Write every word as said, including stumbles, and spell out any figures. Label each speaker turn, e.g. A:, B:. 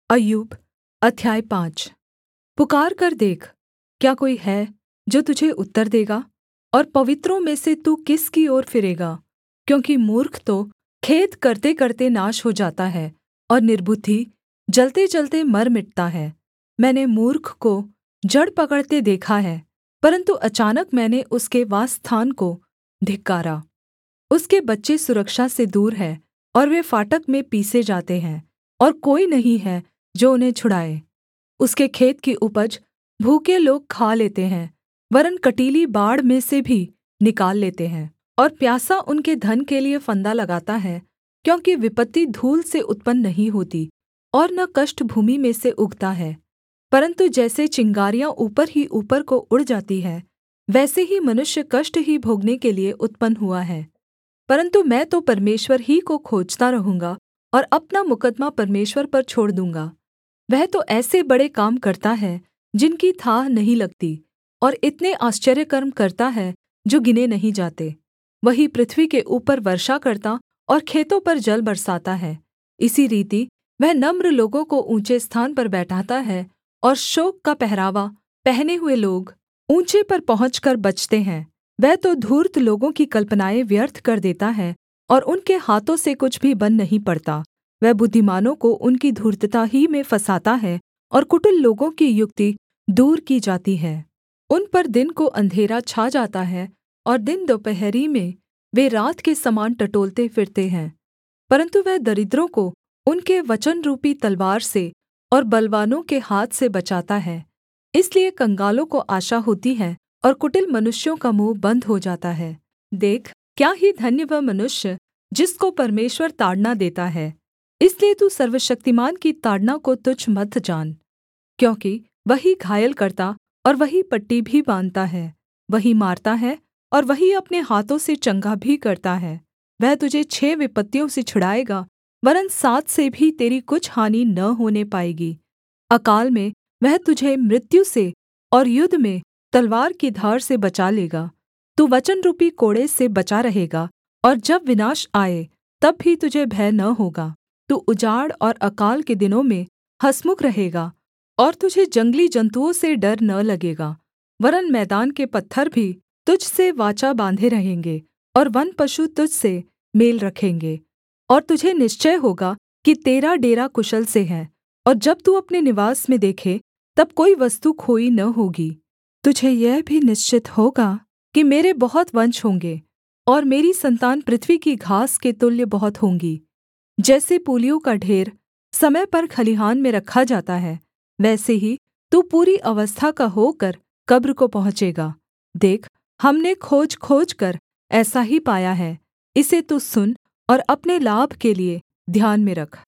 A: अय्यूब अध्याय पाँच। पुकारकर देख, क्या कोई है जो तुझे उत्तर देगा? और पवित्रों में से तू किसकी ओर फिरेगा? क्योंकि मूर्ख तो खेद करतेकरते नाश हो जाता है, और निर्बुद्धि जलतेजलते मर मिटता है। मैंने मूर्ख को जड़ पकड़ते देखा है, परन्तु अचानक मैंने उसके वासस्थान को धिक्कारा। उसके बच्चे सुरक्षा से दूर हैं, और वे फाटक में पीसे जाते हैं, और कोई नहीं है जो उन्हें छुड़ाए। उसके खेत की उपज भूखे लोग खा लेते हैं, वरन् कँटीली बाड़ में से भी निकाल लेते हैं। और प्यासा उनके धन के लिये फंदा लगाता है, क्योंकि विपत्ति धूल से उत्पन्न नहीं होती, और न कष्ट भूमि में से उगता है। परन्तु जैसे चिंगारियाँ ऊपर ही ऊपर को उड़ जाती है, वैसे ही मनुष्य कष्ट ही भोगने के लिये उत्पन्न हुआ है। परन्तु मैं तो परमेश्वर ही को खोजता रहूँगा, और अपना मुकद्दमा परमेश्वर पर छोड़ दूँगा। वह तो ऐसे बड़े काम करता है जिनकी थाह नहीं लगती, और इतने आश्चर्यकर्म करता है जो गिने नहीं जाते। वही पृथ्वी के ऊपर वर्षा करता और खेतों पर जल बरसाता है। इसी रीति वह नम्र लोगों को ऊँचे स्थान पर बैठाता है, और शोक का पहरावा पहने हुए लोग ऊँचे पर पहुँचकर बचते हैं। वह तो धूर्त लोगों की कल्पनाएँ व्यर्थ कर देता है, और उनके हाथों से कुछ भी बन नहीं पड़ता। वह बुद्धिमानों को उनकी धूर्तता ही में फँसाता है, और कुटिल लोगों की युक्ति दूर की जाती है। उन पर दिन को अंधेरा छा जाता है, और दिन दोपहरी में वे रात के समान टटोलते फिरते हैं। परन्तु वह दरिद्रों को उनके वचनरुपी तलवार से और बलवानों के हाथ से बचाता है। इसलिए कंगालों को आशा होती है, और कुटिल मनुष्यों का मुँह बन्द हो जाता है। देख, क्या ही धन्य वह मनुष्य जिसको परमेश्वर ताड़ना देता है। इसलिए तू सर्वशक्तिमान की ताड़ना को तुच्छ मत जान, क्योंकि वही घायल करता और वही पट्टी भी बाँधता है। वही मारता है और वही अपने हाथों से चंगा भी करता है। वह तुझे छः विपत्तियों से छुड़ाएगा, वरन् सात से भी तेरी कुछ हानि न होने पाएगी। अकाल में वह तुझे मृत्यु से और युद्ध में तलवार की धार से बचा लेगा। तू वचनरुपी कोड़े से बचा रहेगा, और जब विनाश आए तब भी तुझे भय न होगा। तू उजाड़ और अकाल के दिनों में हँसमुख रहेगा, और तुझे जंगली जन्तुओं से डर न लगेगा। वरन् मैदान के पत्थर भी तुझ से वाचा बाँधे रहेंगे, और वन पशु तुझ से मेल रखेंगे। और तुझे निश्चय होगा कि तेरा डेरा कुशल से है, और जब तू अपने निवास में देखे तब कोई वस्तु खोई न होगी। तुझे यह भी निश्चित होगा कि मेरे बहुत वंश होंगे, और मेरी संतान पृथ्वी की घास के तुल्य बहुत होंगी। जैसे पूलियों का ढेर समय पर खलिहान में रखा जाता है, वैसे ही तू पूरी अवस्था का होकर कब्र को पहुँचेगा। देख, हमने खोज खोजकर ऐसा ही पाया है। इसे तू सुन और अपने लाभ के लिये ध्यान में रख।